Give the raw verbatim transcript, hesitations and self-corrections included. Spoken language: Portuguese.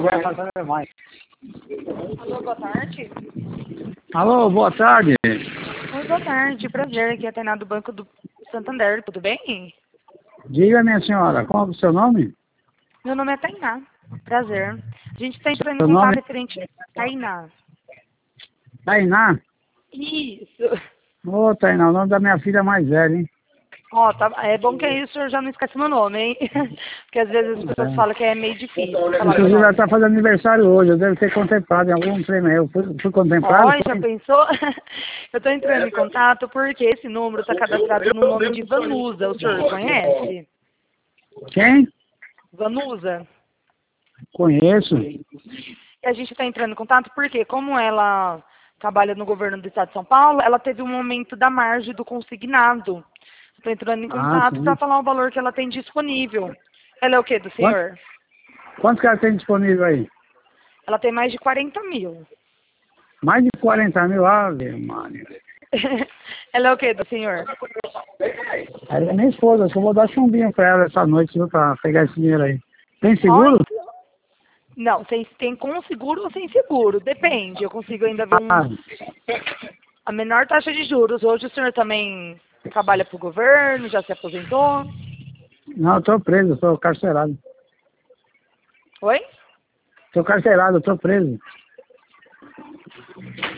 Alô, boa tarde. Alô, boa tarde. Oi, boa tarde. Prazer, aqui é a Tainá do Banco do Santander, tudo bem? Diga, minha senhora, qual é o seu nome? Meu nome é Tainá. Prazer. A gente está entrando em Seu nome contato é referente a Tainá. Tainá? Isso. Ô, Tainá, o nome da minha filha mais velha, hein? Ó, tá, é bom que isso eu já não esqueci meu nome, hein? Porque às vezes as pessoas É. falam que é meio difícil falar meu Inclusive, ela nome. está fazendo aniversário hoje, eu devo ter contemplado em algum prêmio. Eu fui, fui contemplado? Ó, já Foi? pensou? Eu tô entrando em contato porque esse número tá cadastrado no nome de Vanusa. O senhor conhece? Quem? Vanusa. Conheço. E a gente está entrando em contato porque, como ela trabalha no governo do estado de São Paulo, ela teve um aumento da margem do consignado. Estou entrando em Ah, contato para sim. falar o valor que ela tem disponível. Ela é o que do Quanto, senhor? quanto que ela tem disponível aí? Ela tem mais de quarenta mil. Mais de quarenta mil, ave, mano. Ela é o que do senhor? Ela é minha esposa, acho que eu vou dar chumbinho pra ela essa noite, viu, pra pegar esse dinheiro aí. Tem Ó, seguro? então. Não, tem, tem com seguro ou sem seguro. Depende. Eu consigo ainda ver Ah, um, a menor taxa de juros. Hoje o senhor também trabalha para o governo, já se aposentou? não, eu tô preso, eu tô carcerado. Oi? Tô carcerado, eu tô preso.